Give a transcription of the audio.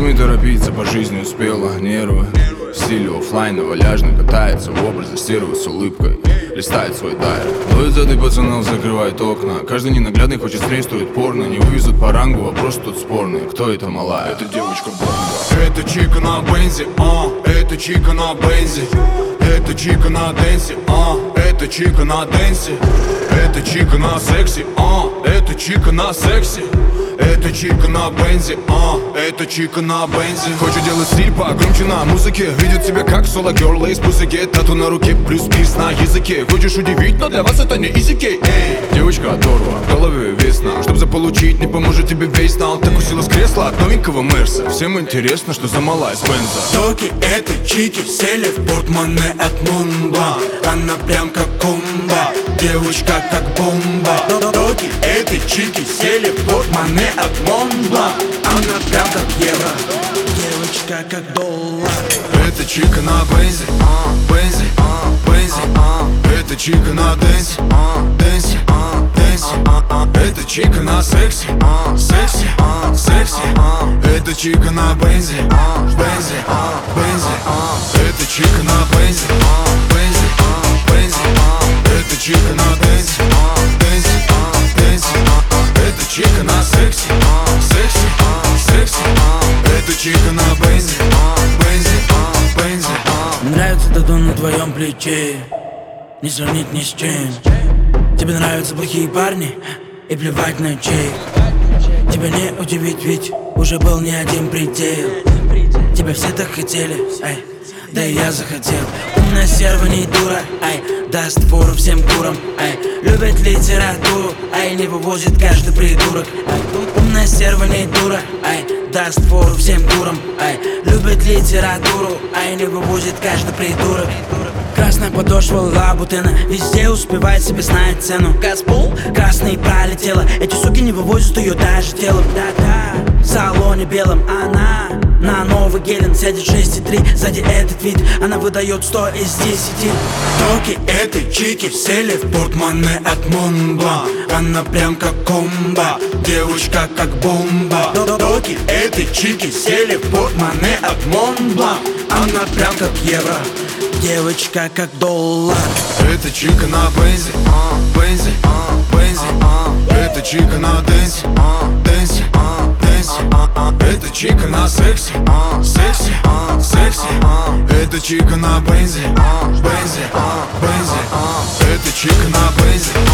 не торопиться, по жизни успела. Нервы в стиле оффлайна, валяжно катается в образе стерва с улыбкой. Листает свой тайр, ловит зады пацанов, закрывает окна. Каждый ненаглядный хочет строить порно. Не вывезут по рангу, вопрос тут спорный. Кто это малая? Это девочка бомба. Это чика на бензе, это чика на бензе. Это чика на денсе, это чика на денсе. Это чика на сексе, это чика на сексе. Это чика на бензе, это чика на бензе. Хочет делать стиль погромче на музыке. Видит себя как соло герл из пусаки. Тату на руке плюс пирс на языке. Хочешь удивить, но для вас это не изики. Девочка оторва, в голове весна. Чтоб заполучить, не поможет тебе весь нал. Так усила с кресла от новенького Мерса. Всем интересно, что за малая с Бенза. Токи этой чики сели в портмоне от Мунба. Она прям как комба, девочка как бомба. Токи этой чики сели в портмоне от Монблан. Она прям как евро, девочка как доллар. Это чика на бензе, бензе, бензе. Это чика на денсе, денсе, денсе. Это чика на сексе, сексе, сексе. Это чика на бензе, бензе, бензе. Это чика на бензе, бензе, бензе. Это чика на денсе, денсе, денсе. Это чика на сексе, сексе, сексе. Это чика на бензе, бензе, бензе. Мне нравится тату на твоем плече, не сравнить ни с чем. Тебе нравятся плохие парни и плевать на чей. Тебя не удивить, ведь уже был не один предел. Тебя все так хотели, ай, да и я захотел. Умная серва не дура, ай, даст фору всем курам, ай. Любит литературу, ай, не вывозит каждый придурок, ай. Умная серва не дура, ай, даст фору всем курам, ай. Любит литературу, ай, не вывозит каждый придурок. Красная подошва лабутена, везде успевает себе знать цену. Газпол красный пролетела, эти суки не вывозят ее даже телом. Да-да, в салоне белом она на новый гелен сядет 6,3. Сзади этот вид, она выдает 100 из 10. Токи этой чики сели в портмоне от Монблан. Она прям как комба, девочка как бомба. Токи этой чики сели в портмоне от Монблан. Она прям как евро, девочка как доллар. Это чика на бензе, бензе, бензе. Это чика на денсе, денсе, денсе. Это чика на сексе, сексе, сексе. Это чика на бензе, бензе, бензе. Это чика на бензе,